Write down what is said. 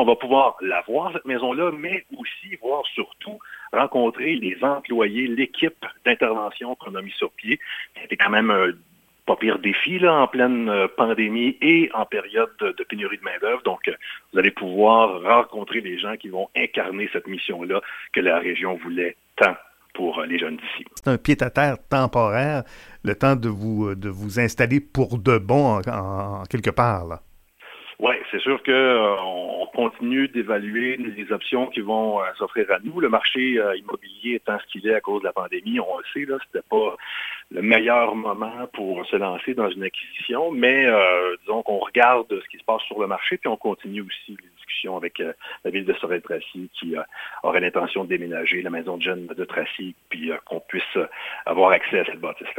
on va pouvoir la voir, cette maison-là, mais aussi voir surtout rencontrer les employés, l'équipe d'intervention qu'on a mis sur pied. C'était quand même un pas pire défi là, en pleine pandémie et en période de pénurie de main-d'œuvre. Donc, vous allez pouvoir rencontrer les gens qui vont incarner cette mission-là que la région voulait tant pour les jeunes d'ici. C'est un pied-à-terre temporaire, le temps de vous installer pour de bon en quelque part, là. Oui, c'est sûr qu'on continue d'évaluer les options qui vont s'offrir à nous. Le marché immobilier étant ce qu'il est à cause de la pandémie, on le sait, là, c'était pas le meilleur moment pour se lancer dans une acquisition, mais disons qu'on regarde ce qui se passe sur le marché, puis on continue aussi les discussions avec la ville de Sorel-Tracy qui aurait l'intention de déménager la maison de jeunes de Tracy, puis qu'on puisse avoir accès à cette bâtisse.